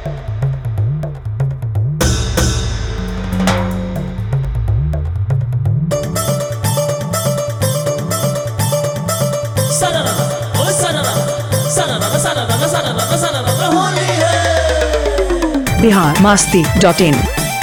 biharmasti.in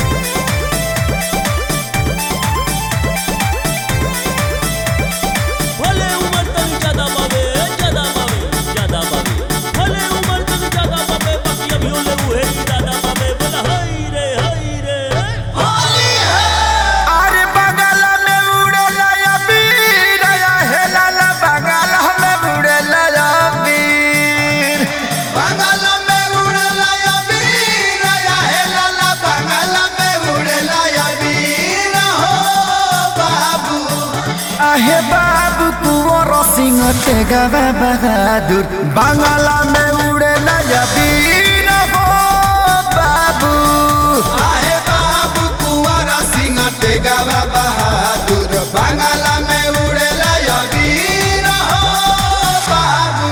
हे बाबू कुंवर सिंह तेगवा बहादुर बांगला में उड़े नया वीर हो बाबू। हे बाबू कुंवर सिंह तेगवा बहादुर बांगला में उड़े नया वीर हो बाबू।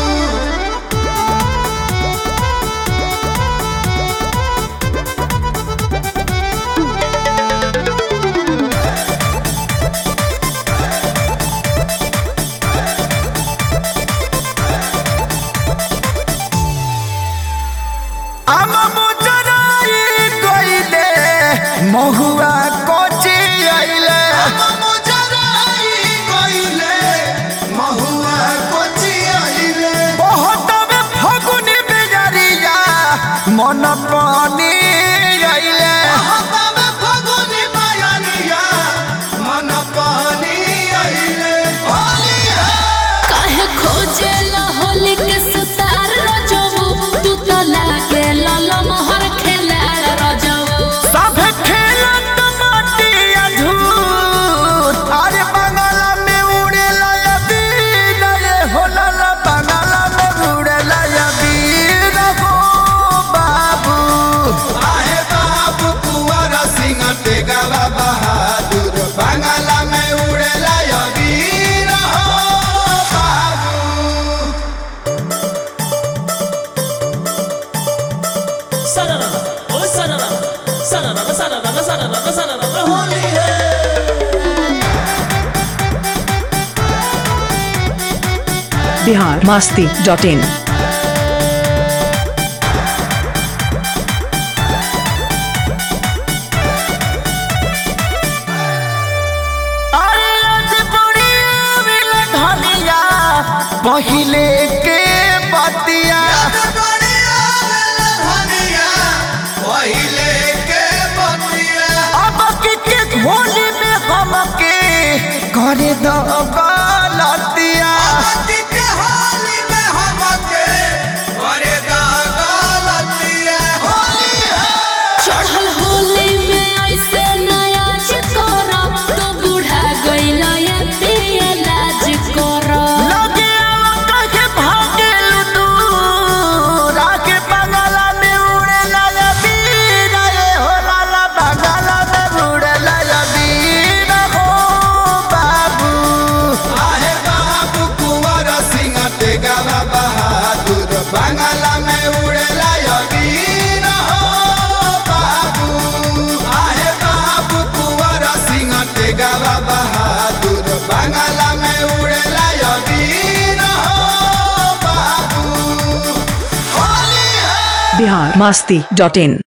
महुआ कोची आइले महुआ कोची आइले बहुत में फगुनी बेजरिया मन पानी आइले बहुत में फगुनी बेजरिया मन पानी आइले। होली है काहे खोजे ला होली के सुतार रजबू तू तो लागे लाल मोहर खेला रजबू सब खेलत माटिया झूर अरे बंगला में उड़े लाया वीर ये होला ला बंगला में उड़े लाया वीर हो बाबू। हे बाबू कुंवर सिंह तेगवा बहादुर बांगला में उड़े लाया वीर हो बाबू। होली है biharmasti.in पहिले के बतिया पहिले के बतिया अब के होली में हमके करे दो गलतिया के होली में हमके करे गलतिया। होली है चढ़ल होली में ऐसे नया चिकोरा तो बूढ़ा गइला ये पिया लाज कोरा लगे कहे भागे दूर आके बंगला में उड़े लाया वीर ये होला ला बंगला में उड़े लाया वीर हो बाबू। हे बाबू कुंवर सिंह तेगवा बहादुर बांगला में उड़े लाया वीर हो बाबू। हे बाबू कुंवर सिंह तेगवा बहादुर बांगला में उड़े लाया वीर हो बाबू। होली है biharmasti.in